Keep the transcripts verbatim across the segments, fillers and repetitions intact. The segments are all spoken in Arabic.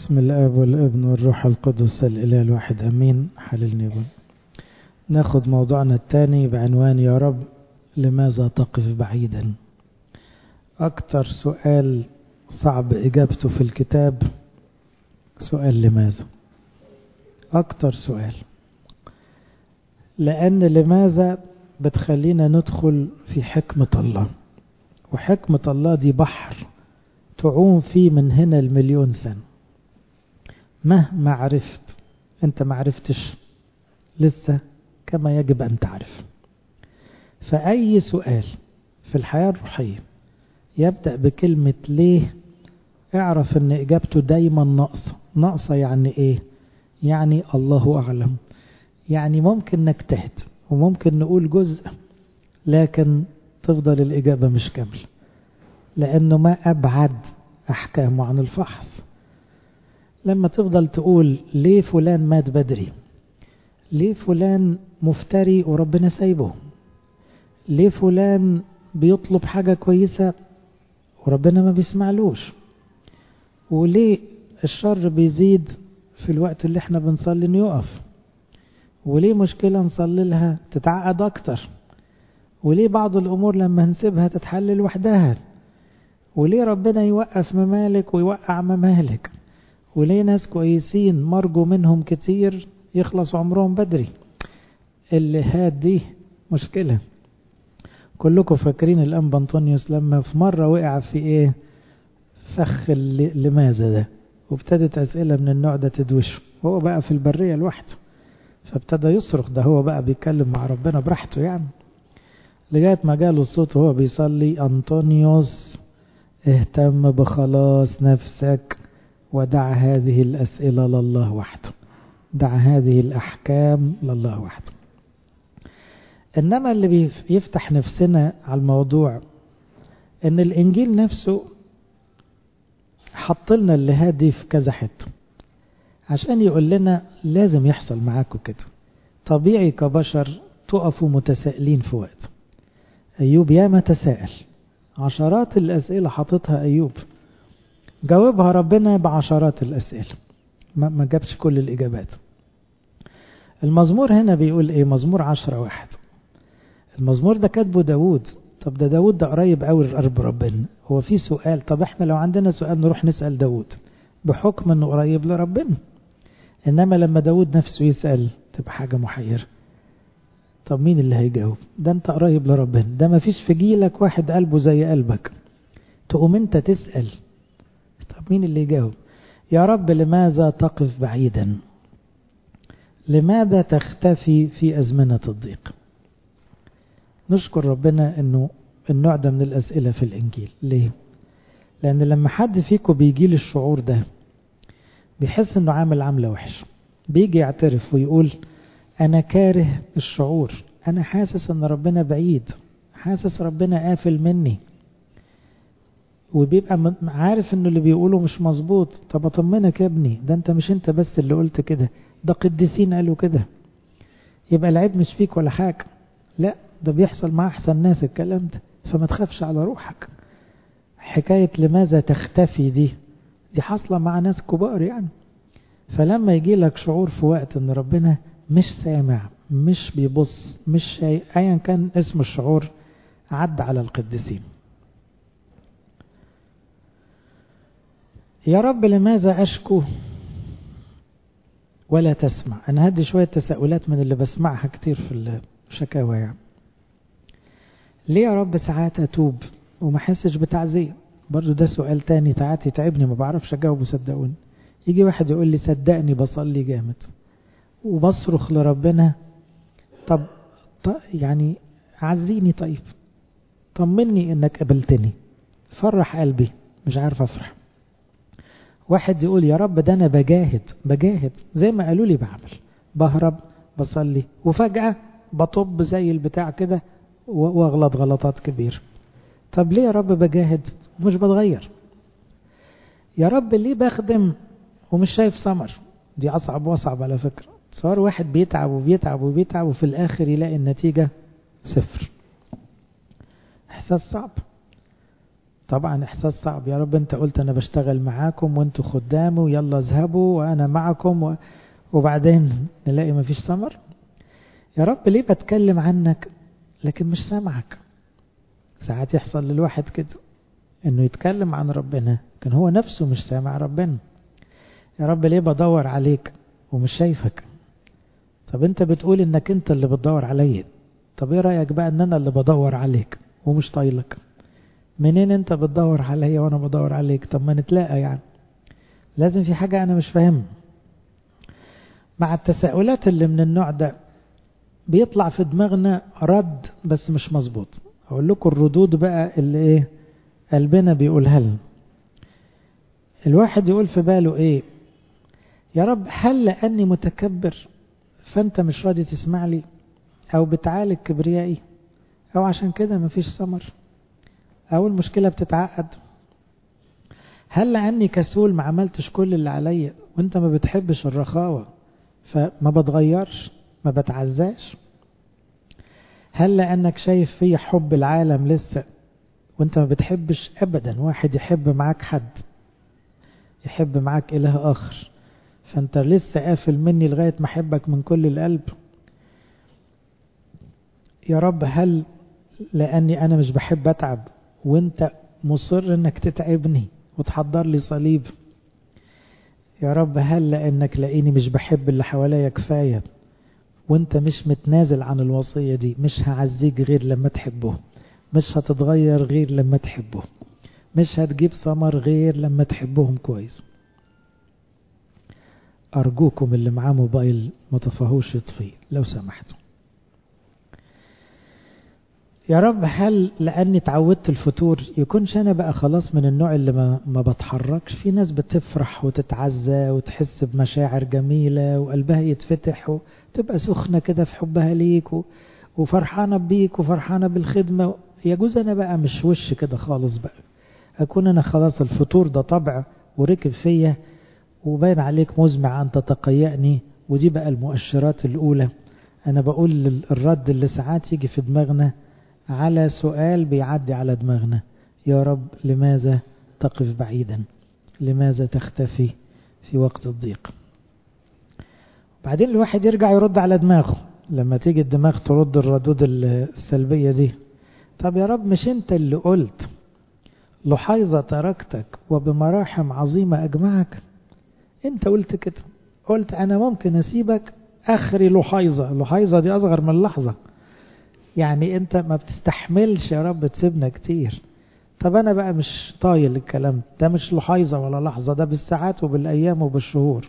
بسم الآب والابن والروح القدس الإله الواحد أمين. حللني بن ناخد موضوعنا الثاني بعنوان يا رب لماذا تقف بعيدا. أكتر سؤال صعب إجابته في الكتاب سؤال لماذا. أكتر سؤال، لأن لماذا بتخلينا ندخل في حكمة الله، وحكمة الله دي بحر تعوم فيه من هنا المليون سنة. مهما عرفت انت معرفتش لسه كما يجب ان تعرف. فأي سؤال في الحياة الروحية يبدأ بكلمة ليه، اعرف ان اجابته دايما ناقصة. ناقصة يعني ايه؟ يعني الله اعلم. يعني ممكن نجتهد وممكن نقول جزء، لكن تفضل الاجابة مش كاملة، لانه ما ابعد احكامه عن الفحص. لما تفضل تقول ليه فلان مات بدري، ليه فلان مفتري وربنا سايبه، ليه فلان بيطلب حاجة كويسة وربنا ما بيسمعلوش، وليه الشر بيزيد في الوقت اللي احنا بنصلي انه يقف، وليه مشكلة نصلي لها تتعقد اكتر، وليه بعض الامور لما نسيبها تتحل لوحدها، وليه ربنا يوقف ممالك ويوقع ممالك، وليه ناس كويسين مرجو منهم كتير يخلص عمرهم بدري. اللي هاد دي مشكلة. كلكم فاكرين الأنبا أنطونيوس لما في مرة وقع في ايه؟ سخ لماذا ده، وابتدت أسئلة من النوع ده تدوشه. هو بقى في البرية لوحده، فابتدى يصرخ. ده هو بقى بيتكلم مع ربنا براحته يعني، لغاية ما جاله الصوت وهو بيصلي: أنطونيوس اهتم بخلاص نفسك، ودع هذه الأسئلة لله وحده، دع هذه الأحكام لله وحده. إنما اللي بيفتح نفسنا على الموضوع إن الإنجيل نفسه حط لنا اللي هادي في كذا حته عشان يقول لنا لازم يحصل معاكم كده. طبيعي كبشر تقفوا متسائلين في وقت. أيوب ياما تساءل، عشرات الأسئلة حاططها أيوب، جاوبها ربنا بعشرات الأسئلة، ما جابش كل الإجابات. المزمور هنا بيقول إيه؟ مزمور عشرة واحد. المزمور ده كاتبه داود. طب ده داود ده قريب قوي لقرب ربنا. هو في سؤال، طب احنا لو عندنا سؤال نروح نسأل داود بحكم انه قريب لربنا. انما لما داود نفسه يسأل تبقى حاجة محيرة. طب مين اللي هيجاوب؟ ده انت قريب لربنا، ده ما فيش في جيلك واحد قلبه زي قلبك، تقوم انت تسأل. طب مين اللي يجاوب؟ يا رب لماذا تقف بعيدا؟ لماذا تختفي في أزمنة الضيق؟ نشكر ربنا انه النوع ده من الأسئلة في الإنجيل. ليه؟ لأن لما حد فيكم بيجيل الشعور ده بيحس انه عامل عاملة وحش، بيجي يعترف ويقول أنا كاره الشعور، أنا حاسس أن ربنا بعيد، حاسس ربنا قافل مني، وبيبقى عارف أنه اللي بيقوله مش مظبوط. طب أطمنك يا ابني، ده أنت مش أنت بس اللي قلت كده، ده قديسين قالوا كده، يبقى العيب مش فيك ولا حاجة. لا، ده بيحصل مع أحسن ناس الكلام ده، فما تخافش على روحك. حكاية لماذا تختفي دي دي حاصلة مع ناس كبار يعني. فلما يجي لك شعور في وقت أن ربنا مش سامع، مش بيبص، مش شيء، أيا كان اسم الشعور، عد على القديسين. يا رب لماذا أشكو ولا تسمع؟ أنا هدي شوية تساؤلات من اللي بسمعها كتير في الشكاوى يعني. ليه يا رب ساعات أتوب وما حسش بتعزية؟ برضو ده سؤال تاني ساعات يتعبني، ما بعرفش أجاوبه صدقوني. يجي واحد يقول لي صدقني بصلي جامد وبصرخ لربنا، طب, طب يعني عزيني، طيب طمني انك قبلتني، فرح قلبي، مش عارف افرح. واحد يقول يا رب ده انا بجاهد بجاهد زي ما قالوا لي بعمل، بهرب بصلي وفجأة بطب زي البتاع كده واغلط غلطات كبير. طب ليه يا رب بجاهد ومش بتغير؟ يا رب ليه بخدم ومش شايف ثمر؟ دي اصعب واصعب على فكرة. صار واحد بيتعب وبيتعب وبيتعب وفي الاخر يلاقي النتيجة صفر. احساس صعب. طبعا إحساس صعب. يا رب أنت قلت أنا بشتغل معاكم وأنتوا خدامي ويلا اذهبوا وأنا معكم و... وبعدين نلاقي مفيش ثمر. يا رب ليه بتكلم عنك لكن مش سامعك؟ ساعات يحصل للواحد كده انه يتكلم عن ربنا كان هو نفسه مش سامع ربنا. يا رب ليه بدور عليك ومش شايفك؟ طب انت بتقول انك انت اللي بتدور عليا، طب ايه رأيك بقى ان انا اللي بدور عليك ومش طايلك؟ منين انت بتدور عليا وانا بدور عليك؟ طب ما نتلاقى يعني. لازم في حاجة انا مش فاهمها. مع التساؤلات اللي من النوع ده بيطلع في دماغنا رد بس مش مظبوط. اقول لكم الردود بقى اللي ايه قلبنا بيقولها لنا. الواحد يقول في باله ايه؟ يا رب هل لاني متكبر فانت مش راضي تسمع لي، او بتعالج كبريائي، او عشان كده مفيش ثمر، او المشكلة بتتعقد؟ هل لاني كسول ما عملتش كل اللي عليا وانت ما بتحبش الرخاوة فما بتغيرش ما بتعزاش؟ هل لانك شايف في حب العالم لسه وانت ما بتحبش ابدا واحد يحب معاك حد، يحب معاك اله اخر، فانت لسه قافل مني لغاية ما احبك من كل القلب؟ يا رب هل لاني انا مش بحب اتعب وانت مصر انك تتعبني وتحضر لي صليب؟ يا رب هل لانك لاني مش بحب اللي حواليا كفاية وانت مش متنازل عن الوصية دي؟ مش هعزيك غير لما تحبه، مش هتتغير غير لما تحبه، مش هتجيب ثمر غير لما تحبهم كويس. أرجوكم اللي معاه موبايل ما تفهوش يطفيه لو سمحتوا. يا رب هل لأني تعودت الفتور يكونش أنا بقى خلاص من النوع اللي ما, ما بتحركش؟ في ناس بتفرح وتتعزى وتحس بمشاعر جميلة وقلبها يتفتح وتبقى سخنة كده في حبها ليك وفرحانة بيك وفرحانة بالخدمة. يجوز أنا بقى مش وش كده خالص بقى، أكون أنا خلاص الفتور ده طبع وركب فيا وباين عليك مزمع أن تتقيأني. ودي بقى المؤشرات الأولى. أنا بقول الرد اللي ساعات يجي في دماغنا على سؤال بيعدي على دماغنا: يا رب لماذا تقف بعيدا؟ لماذا تختفي في وقت الضيق؟ بعدين الواحد يرجع يرد على دماغه لما تيجي الدماغ ترد الردود السلبية دي. طب يا رب مش انت اللي قلت لحيظة تركتك وبمراحم عظيمة أجمعك؟ انت قلت كده، قلت أنا ممكن أسيبك آخري لحيظة. لحيظة دي أصغر من لحظة، يعني انت ما بتستحملش يا رب تسيبنا كتير. طب أنا بقى مش طايل الكلام ده، مش لحيظة ولا لحظة، ده بالساعات وبالأيام وبالشهور.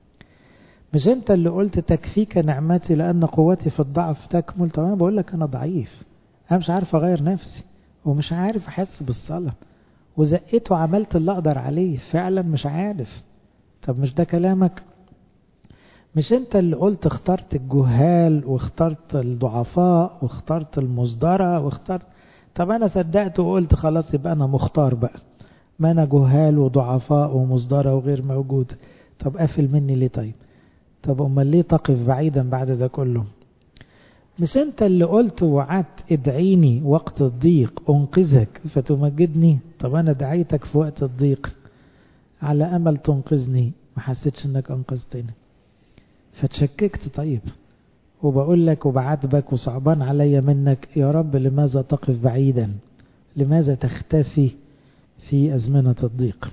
مش انت اللي قلت تكفيك نعمتي لأن قوتي في الضعف تكمل؟ طب أنا بقول لك أنا ضعيف، أنا مش عارف أغير نفسي ومش عارف أحس بالصلاة وزقيت وعملت اللي أقدر عليه، فعلا مش عارف. طب مش ده كلامك؟ مش انت اللي قلت اخترت الجهال واخترت الضعفاء واخترت المصدرة واخترت؟ طب أنا صدقت وقلت خلاص يبقى أنا مختار بقى، ما أنا جهال وضعفاء ومصدرة وغير موجود. طب قافل مني ليه؟ طيب طب أمال ليه تقف بعيدا بعد ده كله؟ مش انت اللي قلت وعدت ادعيني وقت الضيق انقذك فتمجدني؟ طب انا دعيتك في وقت الضيق على امل تنقذني، ما حسيتش انك انقذتني فتشككت. طيب وبقول لك وبعاتبك وصعبان عليا منك، يا رب لماذا تقف بعيدا؟ لماذا تختفي في ازمنة الضيق؟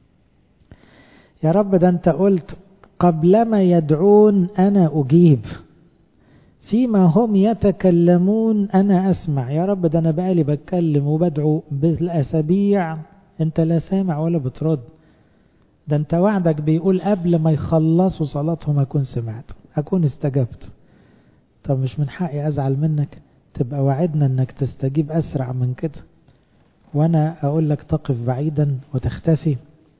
يا رب ده انت قلت قبلما يدعون انا اجيب، فيما هم يتكلمون أنا أسمع. يا رب ده أنا بقالي بتكلم وبدعو بالأسابيع أنت لا سامع ولا بترد. ده أنت وعدك بيقول قبل ما يخلصوا صلاتهم أكون سمعت أكون استجبت. طب مش من حقي أزعل منك؟ تبقى وعدنا أنك تستجيب أسرع من كده وأنا أقول لك تقف بعيدا وتختفي.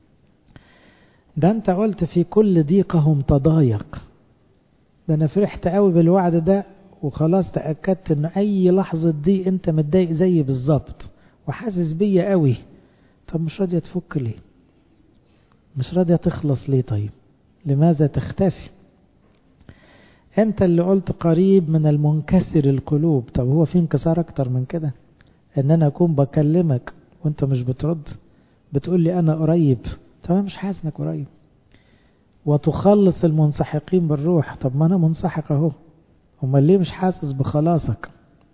ده أنت قلت في كل ضيقهم تضايق. ده أنا فرحت قوي بالوعد ده وخلاص تأكدت أن أي لحظة دي أنت متضايق زي بالظبط وحاسس بيا قوي. طب مش راضية تفك ليه؟ مش راضية تخلص ليه؟ طيب لماذا تختفي؟ أنت اللي قلت قريب من المنكسر القلوب. طب هو في انكسار أكتر من كده؟ أن أنا أكون بكلمك وانت مش بترد؟ بتقول لي انا قريب، طب انا مش حاسس انك قريب. وتخلص المنسحقين بالروح، طب ما انا منسحق اهو، امال ليه مش حاسس بخلاصك؟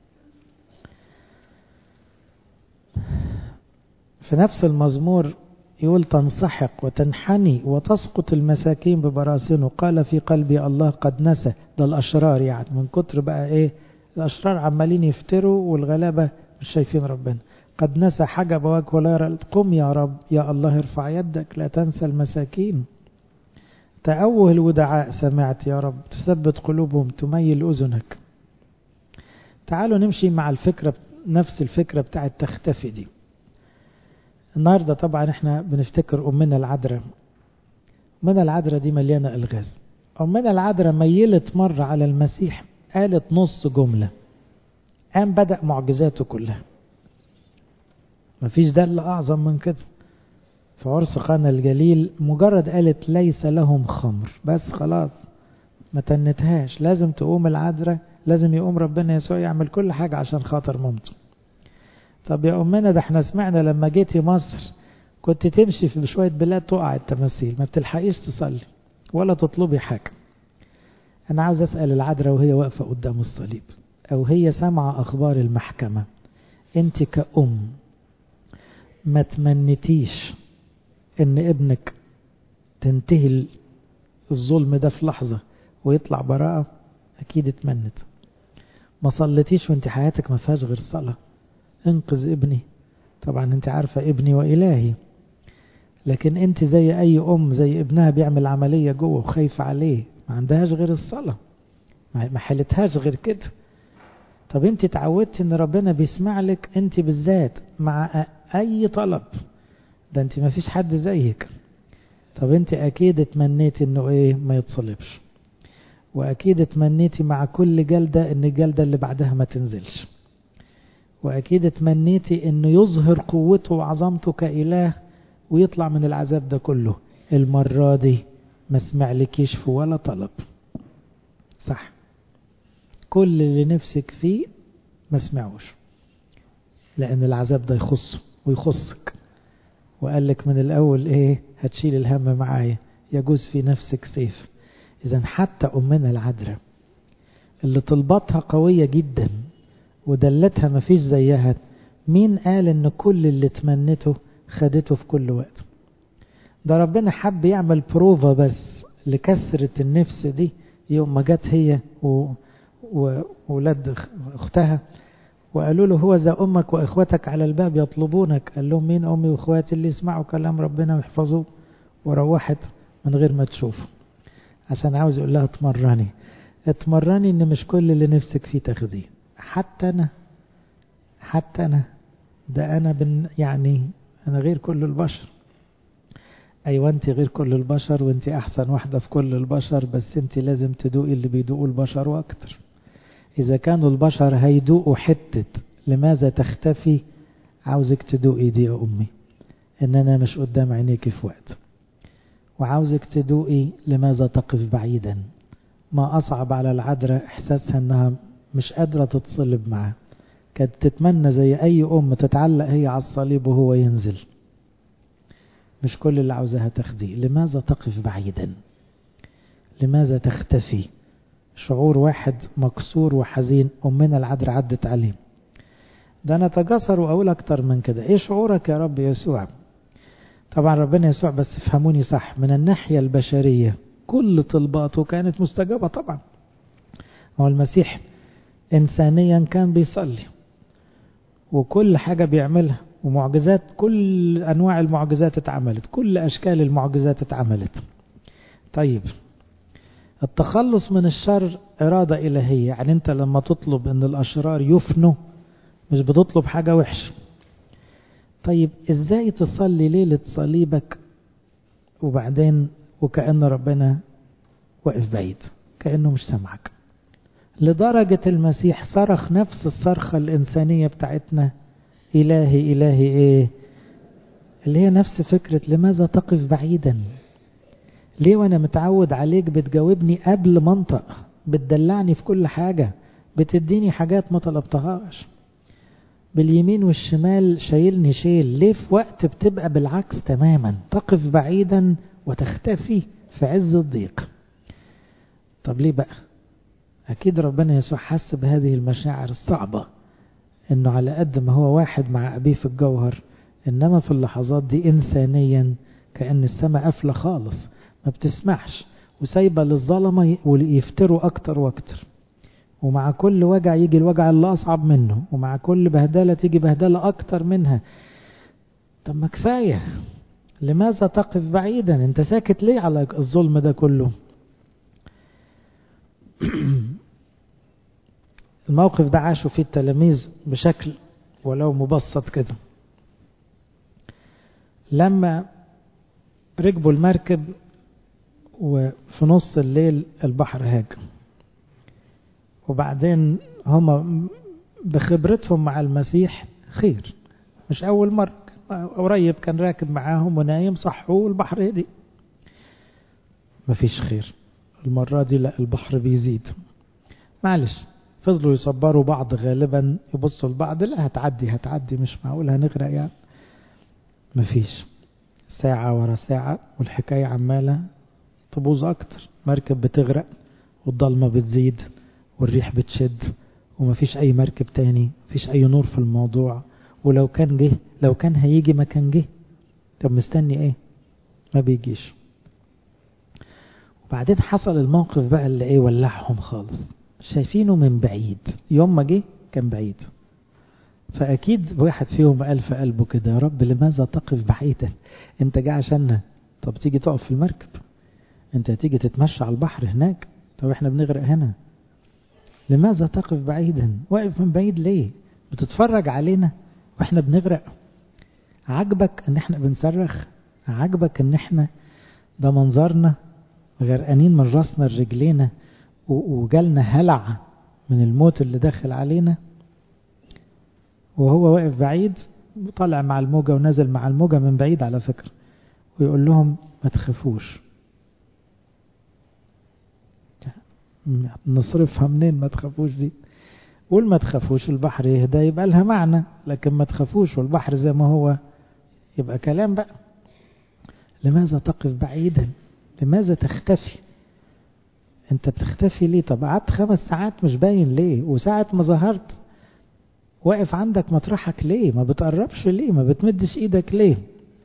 في نفس المزمور يقول تنسحق وتنحني وتسقط المساكين ببراسنه، قال في قلبي الله قد نسى. ده الأشرار يعني، من كتر بقى إيه الأشرار عمالين يفتروا والغلابة مش شايفين ربنا. قد نسى حجب وجهه لا يرى. قم يا رب يا الله ارفع يدك لا تنسى المساكين. تأوه الودعاء سمعت يا رب، تثبت قلوبهم تميل أذنك. تعالوا نمشي مع الفكرة، نفس الفكرة بتاعت تختفي دي. النهاردة طبعا احنا بنفتكر أمنا العذراء. أمنا العذراء دي مليانة ألغاز. أمنا العذراء ميلت مرة على المسيح قالت نص جملة، قام بدأ معجزاته كلها. مفيش دل أعظم من كده. في عرس قانا الجليل مجرد قالت ليس لهم خمر، بس خلاص ما تنتهاش. لازم تقوم العذراء، لازم يقوم ربنا يسوع يعمل كل حاجة عشان خاطر مامته. طب يا أمنا ده احنا سمعنا لما جيتي مصر كنت تمشي في شوية بلاد تقع التماثيل، ما بتلحقيش تصلي ولا تطلبي حاجة. أنا عاوز أسأل العذراء وهي واقفة قدام الصليب، أو هي سامعة أخبار المحكمة، أنت كأم ما تمنتيش إن ابنك تنتهي الظلم ده في لحظة ويطلع براءة؟ أكيد اتمنت. ما صليتيش وانت حياتك ما فيهاش غير صلاة، انقذ ابني. طبعا انت عارفة ابني وإلهي، لكن انت زي اي ام زي ابنها بيعمل عملية جوه وخايفة عليه، ما عندهاش غير الصلاة، ما حلتهاش غير كده. طب انت اتعودت ان ربنا بيسمع لك انت بالذات مع اي طلب، ده انت ما فيش حد زيك. طب انت اكيد اتمنيتي انه ايه ما يتصلبش، واكيد اتمنيتي مع كل جلدة ان الجلدة اللي بعدها ما تنزلش، واكيد اتمنيتي انه يظهر قوته وعظمته كإله ويطلع من العذاب ده كله. المرة دي ما سمعلكيش في ولا طلب، صح؟ كل اللي نفسك فيه ما سمعوش، لأن العذاب ده يخصه ويخصك، وقال لك من الأول إيه؟ هتشيل الهم معايا، يجوز في نفسك سيف. إذن حتى أمنا العذراء اللي طلباتها قوية جدا ودلتها ما فيش زيها، مين قال إن كل اللي تمنته خدته في كل وقت؟ ده ربنا حب يعمل بروفا بس لكسرة النفس دي يوم ما جت هي وولاد اختها وقالوا له هو ذا امك واخوتك على الباب يطلبونك. قال لهم مين امي واخواتي؟ اللي يسمعوا كلام ربنا ويحفظوه. وروحت من غير ما تشوف، عشان عاوز يقول لها اتمرني اتمرني ان مش كل اللي نفسك فيه تاخديه. حتى انا حتى انا ده انا بن يعني انا غير كل البشر. ايوه انت غير كل البشر، وانت احسن واحدة في كل البشر، بس انت لازم تدوقي اللي بيدوقوا البشر واكتر. اذا كانوا البشر هيدوقوا حتة لماذا تختفي، عاوزك تدوقي دي يا امي، ان انا مش قدام عينيك في وقت. وعاوزك تدوقي لماذا تقف بعيدا. ما اصعب على العذراء احساسها انها مش قادرة تتصلب معاه. كانت تتمنى زي اي ام تتعلق هي على الصليب وهو ينزل. مش كل اللي عاوزها تاخديه. لماذا تقف بعيدا؟ لماذا تختفي؟ شعور واحد مكسور وحزين أمنا العذراء عدت عليه. ده أنا أتجسر وأقول أكتر من كده. إيه شعورك يا رب يسوع؟ طبعا ربنا يسوع، بس فهموني صح، من الناحية البشرية كل طلباته كانت مستجابة طبعا. هو المسيح إنسانيا كان بيصلي وكل حاجة بيعملها، ومعجزات، كل أنواع المعجزات اتعملت، كل أشكال المعجزات اتعملت. طيب التخلص من الشر إرادة إلهية، يعني أنت لما تطلب أن الأشرار يفنوا مش بتطلب حاجة وحشة. طيب إزاي تصلي ليلة صليبك وبعدين وكأن ربنا واقف بعيد، كأنه مش سمعك؟ لدرجة المسيح صرخ نفس الصرخة الإنسانية بتاعتنا، إلهي إلهي إيه، اللي هي نفس فكرة لماذا تقف بعيدا؟ ليه وانا متعود عليك بتجاوبني قبل منطق، بتدلعني في كل حاجة، بتديني حاجات ما طلبتهاش. باليمين والشمال شايلني شيل. ليه في وقت بتبقى بالعكس تماما، تقف بعيدا وتختفي في عز الضيق؟ طب ليه بقى؟ أكيد ربنا يسوع حس بهذه المشاعر الصعبة، إنه على قد ما هو واحد مع أبيه في الجوهر، إنما في اللحظات دي إنسانيا كأن السماء قافلة خالص، ما بتسمحش، وسايبة للظلمة يفتروا أكتر وأكتر، ومع كل وجع يجي الوجع اللي أصعب منه، ومع كل بهدلة تيجي بهدلة أكتر منها. طب ما كفاية، لماذا تقف بعيدا؟ أنت ساكت ليه على الظلم ده كله؟ الموقف ده عاشوا فيه التلاميذ بشكل ولو مبسط كده. لما ركبوا المركب وفي نص الليل البحر هاج، وبعدين هم بخبرتهم مع المسيح خير، مش أول مرة، قريب كان راكب معاهم ونايم صحوا والبحر هدي. مفيش خير المرة دي، لا البحر بيزيد. معلش، فضلوا يصبروا بعض، غالبا يبصوا لبعض، لا هتعدي هتعدي مش معقول هنغرق يعني. مفيش، ساعة ورا ساعة والحكاية عمالة تبوظ أكتر، مركب بتغرق والضلمة بتزيد والريح بتشد ومفيش أي مركب تاني، مفيش أي نور في الموضوع. ولو كان جه، لو كان هيجي ما كان جه. طب مستني ايه؟ ما بيجيش. وبعدين حصل الموقف بقى اللي ايه ولعهم خالص، شايفينه من بعيد، يوم ما جه كان بعيد. فأكيد واحد فيهم قال في قلبه كده، يا رب لماذا تقف بعيدا؟ انت جاي عشاننا، طب تيجي تقف في المركب، انت تيجي تتمشى على البحر هناك، طب احنا بنغرق هنا. لماذا تقف بعيدا؟ واقف من بعيد ليه؟ بتتفرج علينا واحنا بنغرق؟ عجبك ان احنا بنصرخ؟ عجبك ان احنا ده منظرنا غرقانين من راسنا لرجلينا وجالنا هلع من الموت اللي داخل علينا؟ وهو واقف بعيد وطلع مع الموجة ونزل مع الموجة من بعيد على فكرة، ويقول لهم ما تخافوش. نصرفها منين ما تخافوش دي؟ قول ما تخافوش البحر يهدى يبقى لها معنى، لكن ما تخافوش والبحر زي ما هو يبقى كلام بقى. لماذا تقف بعيدا؟ لماذا تختفي؟ انت بتختفي ليه؟ طب قعدت خمس ساعات مش باين ليه؟ وساعة ما ظهرت واقف عندك مطرحك ليه؟ ما بتقربش ليه؟ ما بتمدش ايدك ليه؟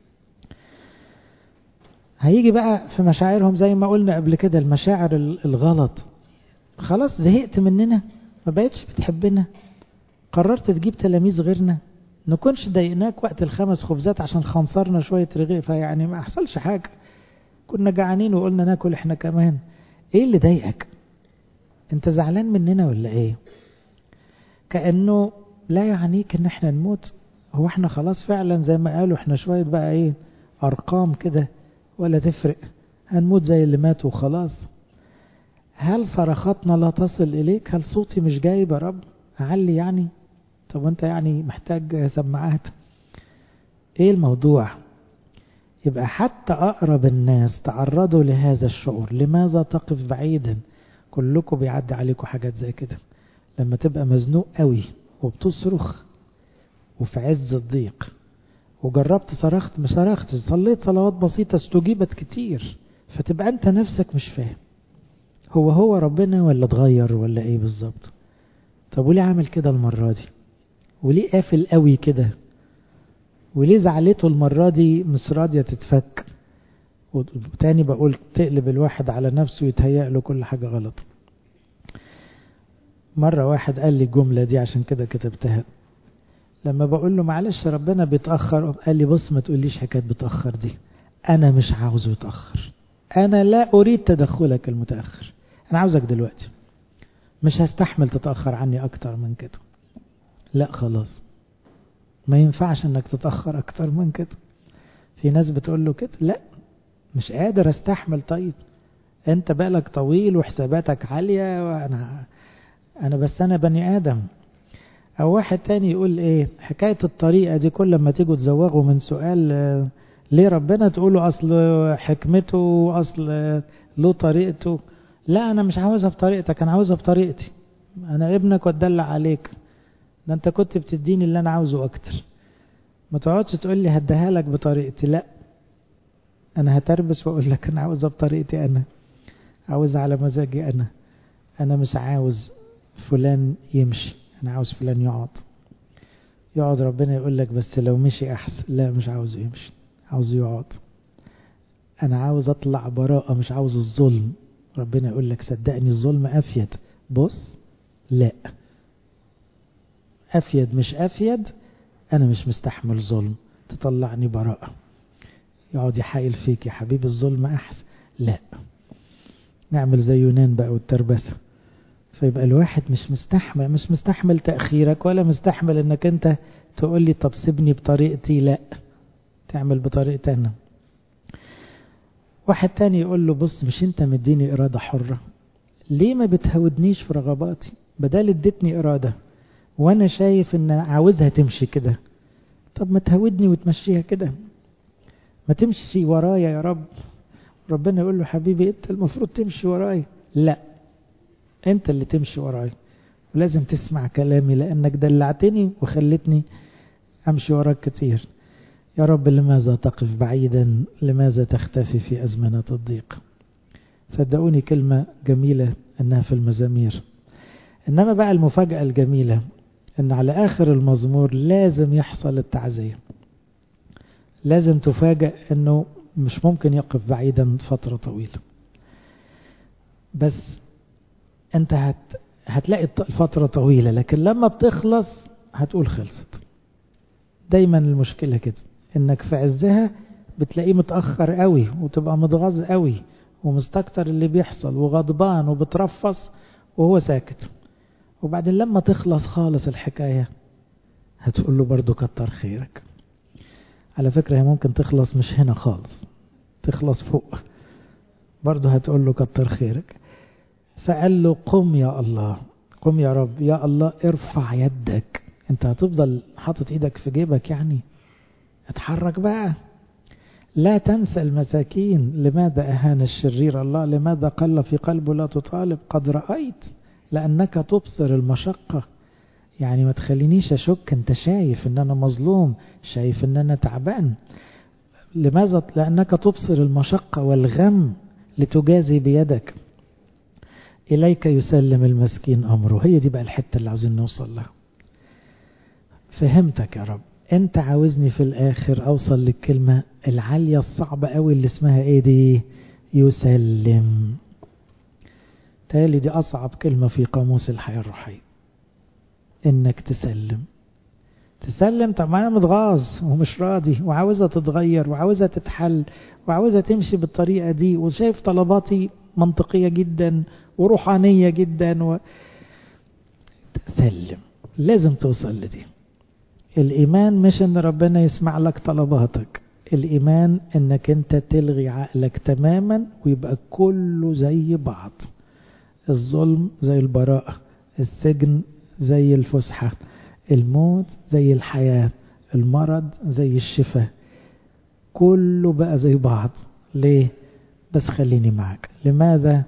هيجي بقى في مشاعرهم زي ما قلنا قبل كده، المشاعر الغلط. خلاص زهقت مننا، ما بقتش بتحبنا، قررت تجيب تلاميذ غيرنا، نكونش ضايقناك وقت الخمس خبزات عشان خنصرنا شوية رغيف، يعني ما حصلش حاجة، كنا جعانين وقلنا ناكل احنا كمان. ايه اللي ضايقك؟ انت زعلان مننا ولا ايه؟ كأنه لا يعنيك ان احنا نموت. هو احنا خلاص فعلا زي ما قالوا احنا شوية بقى ايه ارقام كده ولا تفرق، هنموت زي اللي ماتوا وخلاص. هل صرخاتنا لا تصل اليك؟ هل صوتي مش جايب يا رب اعلي يعني؟ طب وانت يعني محتاج سماعات؟ ايه الموضوع؟ يبقى حتى اقرب الناس تعرضوا لهذا الشعور. لماذا تقف بعيدا؟ كلكم بيعدي عليكم حاجات زي كده، لما تبقى مزنوق قوي وبتصرخ وفي عز الضيق، وجربت صرخت ما صرختش، صليت صلوات بسيطة استجيبت كتير، فتبقى انت نفسك مش فاهم هو هو ربنا ولا اتغير ولا ايه بالظبط. طب وليه عامل كده المرة دي؟ وليه قافل قوي كده؟ وليه زعلته المرة دي مش راضية تتفك؟ وتاني بقول تقلب الواحد على نفسه ويتهيأ له كل حاجة غلط. مرة واحد قال لي الجملة دي عشان كده كتبتها، لما بقول له معلش ربنا بيتأخر، قال لي بص ما تقوليش حكاية بتأخر دي، أنا مش عاوزه يتأخر، أنا لا أريد تدخلك المتأخر، أنا عاوزك دلوقتي، مش هستحمل تتأخر عني أكتر من كده. لا خلاص ما ينفعش أنك تتأخر أكتر من كده. في ناس بتقول له كده، لا مش قادر استحمل. طيب أنت بالك طويل وحساباتك عالية وأنا أنا بس أنا بني آدم. أو واحد تاني يقول إيه حكاية الطريقة دي، كل ما تيجوا تزوغوا من سؤال ليه ربنا تقولوا أصل حكمته أصل له طريقته. لا أنا مش عاوزها بطريقتك، أنا عاوزها بطريقتي، أنا ابنك واتدلع عليك، ده انت كنت بتديني اللي انا عاوزه اكتر. ما تقعدش تقول لي هديها لك بطريقتي، لا، انا هتربس واقول لك انا عاوزها بطريقتي، انا عاوزها على مزاجي، انا انا مش عاوز فلان يمشي، انا عاوز فلان يقعد. يقعد ربنا يقول لك بس لو مشي احسن، لا مش عاوزه يمشي، عاوزه يقعد. انا عاوز اطلع براءة، مش عاوز الظلم. ربنا يقول لك صدقني الظلم افيد. بص، لا، افيد مش افيد، انا مش مستحمل ظلم، تطلعني براءة. يقعد يحايل فيك يا حبيبي الظلم احسن، لا، نعمل زي يونان بقى والتربسة. فيبقى الواحد مش مستحمل مش مستحمل تأخيرك، ولا مستحمل انك انت تقول لي طب سيبني بطريقتي، لا، تعمل بطريقتي انا. واحد تاني يقول له بص، مش انت مديني ارادة حرة، ليه ما بتهودنيش في رغباتي؟ بدل اديتني ارادة وانا شايف ان عاوزها تمشي كده، طب ما تهودني وتمشيها كده، ما تمشي ورايا يا رب. ربنا يقول له حبيبي انت المفروض تمشي ورايا، لا، انت اللي تمشي ورايا ولازم تسمع كلامي، لانك دلعتني وخلتني امشي وراك كتير. يا رب لماذا تقف بعيدا، لماذا تختفي في أزمنة الضيق؟ صدقوني كلمة جميلة انها في المزامير. انما بقى المفاجأة الجميلة ان على اخر المزمور لازم يحصل التعزية. لازم تفاجأ انه مش ممكن يقف بعيدا فترة طويلة، بس انت هت هتلاقي الفترة طويلة، لكن لما بتخلص هتقول خلصت. دايما المشكلة كده، انك في عزها بتلاقيه متأخر قوي، وتبقى متغاظ قوي ومستكتر اللي بيحصل وغضبان وبترفص وهو ساكت. وبعدين لما تخلص خالص الحكاية هتقول له برضو كتر خيرك. على فكرة هي ممكن تخلص مش هنا خالص، تخلص فوق، برضو هتقول له كتر خيرك. فقال له قم يا الله، قم يا رب، يا الله ارفع يدك. انت هتفضل حاطط ايدك في جيبك يعني؟ اتحرك بقى. لا تنسى المساكين، لماذا أهان الشرير الله، لماذا قل في قلبه لا تطالب، قد رأيت لأنك تبصر المشقة. يعني ما تخلينيش أشك، أنت شايف أن أنا مظلوم، شايف أن أنا تعبان. لماذا؟ لأنك تبصر المشقة والغم لتجازي بيدك. إليك يسلم المسكين أمره. هي دي بقى الحتة اللي عاوزين نوصل لها. فهمتك يا رب، انت عاوزني في الاخر اوصل للكلمة العالية الصعبة قوي اللي اسمها ايه دي؟ يسلم. تالي دي اصعب كلمة في قاموس الحياة الروحية، انك تسلم. تسلم. طب ما انا متغاظ ومش راضي وعاوزها تتغير وعاوزها تتحل وعاوزها تمشي بالطريقة دي، وشايف طلباتي منطقية جدا وروحانية جدا و... تسلم. لازم توصل لدي. الإيمان مش ان ربنا يسمع لك طلباتك، الإيمان انك انت تلغي عقلك تماما ويبقى كله زي بعض. الظلم زي البراءة، السجن زي الفسحة، الموت زي الحياة، المرض زي الشفاء، كله بقى زي بعض. ليه؟ بس خليني معك. لماذا؟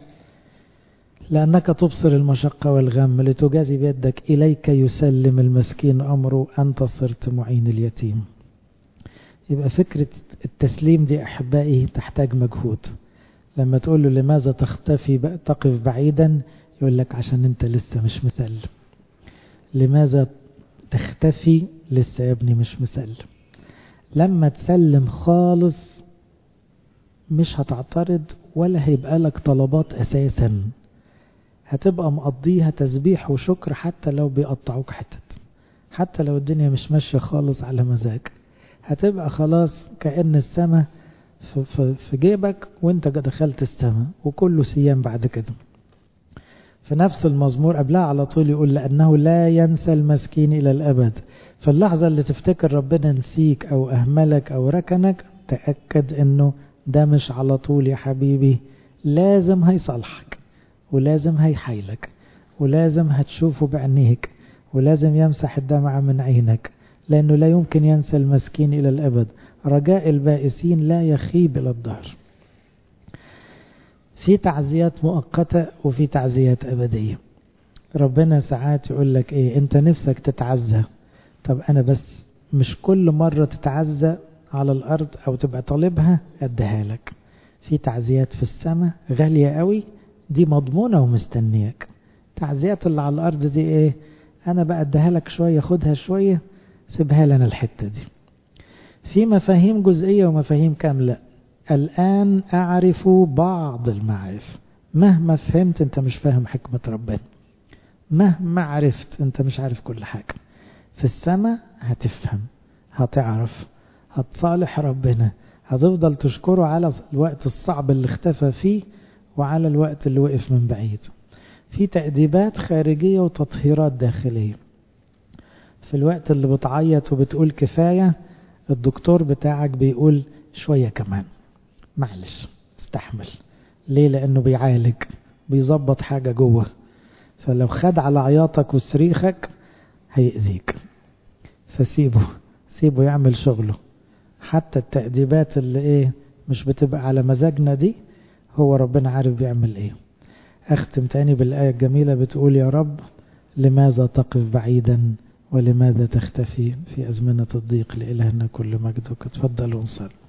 لأنك تبصر المشقة والغم لتجازي بيدك. إليك يسلم المسكين أمره، أنت صرت معين اليتيم. يبقى فكرة التسليم دي أحبائي تحتاج مجهود. لما تقول له لماذا تختفي تقف بعيدا، يقول لك عشان أنت لسه مش مسلم. لماذا تختفي؟ لسه يا ابني مش مسلم. لما تسلم خالص مش هتعترض ولا هيبقى لك طلبات أساسا، هتبقى مقضيها تسبيح وشكر حتى لو بيقطعوك حتت، حتى لو الدنيا مش ماشية خالص على مزاجك. هتبقى خلاص كأن السماء في, في, في جيبك وانت دخلت السماء، وكله سيام بعد كده. في نفس المزمور قبلها على طول يقول لأنه لا ينسى المسكين إلى الأبد. في اللحظة اللي تفتكر ربنا نسيك أو أهملك أو ركنك، تأكد أنه ده مش على طول يا حبيبي، لازم هيصلحك ولازم هيحيلك ولازم هتشوفه بعينيك ولازم يمسح الدمع من عينك، لأنه لا يمكن ينسى المسكين إلى الأبد. رجاء البائسين لا يخيب إلى الدهر. في تعزيات مؤقتة وفي تعزيات أبدية. ربنا ساعات يقول لك ايه، انت نفسك تتعزى، طب انا بس مش كل مرة تتعزى على الارض او تبقى طالبها اديها لك. في تعزيات في السماء غالية قوي، دي مضمونة ومستنياك. تعزيات اللي على الارض دي ايه، انا بقى اديها لك شوية، خدها شوية، سيبها لنا الحتة دي. في مفاهيم جزئية ومفاهيم كاملة. الآن أعرف بعض المعرفة. مهما فهمت أنت مش فاهم حكمة ربنا، مهما عرفت أنت مش عارف كل حاجة. في السماء هتفهم، هتعرف، هتصالح ربنا، هتفضل تشكره على الوقت الصعب اللي اختفى فيه وعلى الوقت اللي وقف من بعيد. في تأديبات خارجية وتطهيرات داخلية. في الوقت اللي بتعيط وبتقول كفاية، الدكتور بتاعك بيقول شوية كمان، معلش استحمل. ليه؟ لأنه بيعالج، بيظبط حاجة جوه. فلو خد على عياطك وصريخك هيأذيك، فسيبه، سيبه يعمل شغله. حتى التأديبات اللي ايه مش بتبقى على مزاجنا دي، هو ربنا عارف بيعمل ايه. اختم تاني بالآية الجميلة بتقول: يا رب لماذا تقف بعيدا ولماذا تختفي في أزمنة الضيق؟ لإلهنا كل مجد. وتفضلوا نصلي.